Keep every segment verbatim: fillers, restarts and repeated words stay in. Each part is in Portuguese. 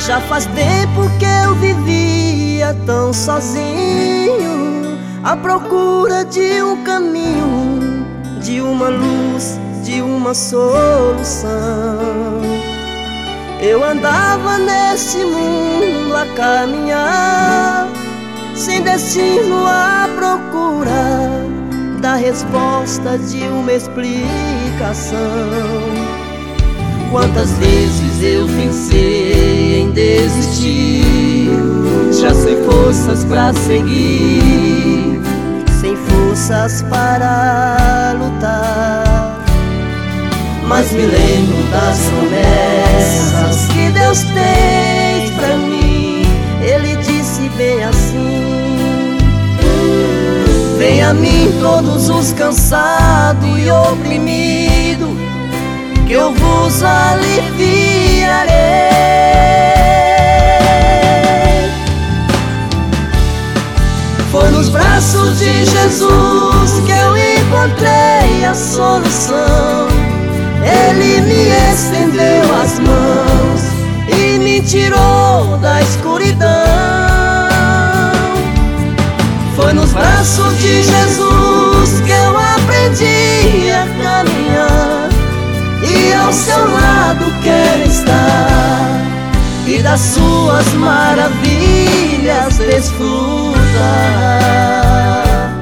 Já faz tempo que eu vivia tão sozinho, à procura de um caminho, de uma luz, de uma solução. Eu andava nesse mundo a caminhar, sem destino, à procura da resposta de uma explicação. Quantas vezes eu pensei em desistir, já sem forças pra seguir, sem forças para lutar. Mas me lembro das promessas que Deus tem pra mim. Ele disse bem assim: vem a mim todos os cansados e oprimidos, que eu vos aliviarei. Foi nos braços de Jesus que eu encontrei a solução. Ele me estendeu as mãos e me tirou da escuridão. Foi nos braços de Jesus que eu aprendi a caminhar, e ao seu lado quero estar, e das suas maravilhas desfrutar.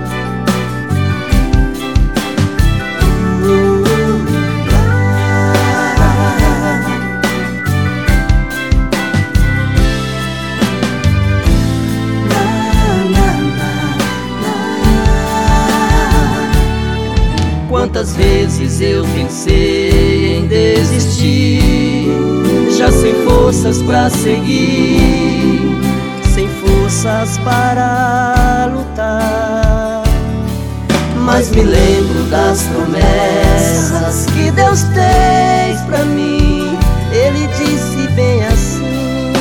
Quantas vezes eu pensei em desistir, já sem forças pra seguir, sem forças para lutar. Mas me lembro das promessas que Deus tem pra mim. Ele disse bem assim: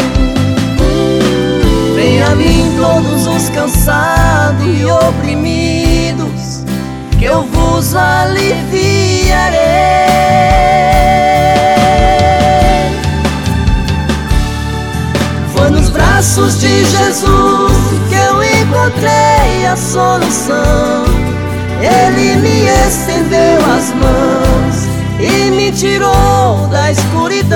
vem a mim todos os cansados e oprimidos, que eu vos aliviarei. Foi nos braços de Jesus que eu encontrei a solução. Ele me estendeu as mãos e me tirou da escuridão.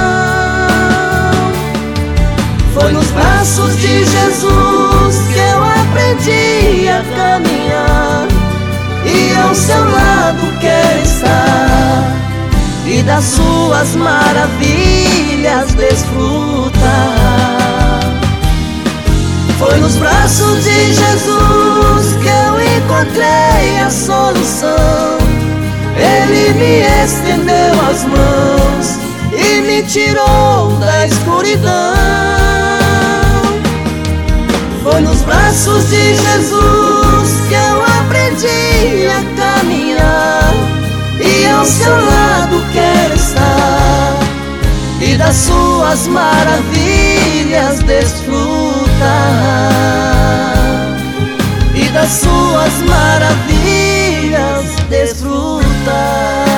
Foi nos braços de Jesus que eu aprendi a caminhar, e ao seu lado quero estar, e das suas maravilhas desfrutar. Foi nos braços de Jesus que eu encontrei a solução. Ele me estendeu as mãos e me tirou da escuridão. Foi nos braços de Jesus que eu aprendi a caminhar, e ao seu lado quero estar, e das suas maravilhas desfrutar, e das suas maravilhas desfrutar.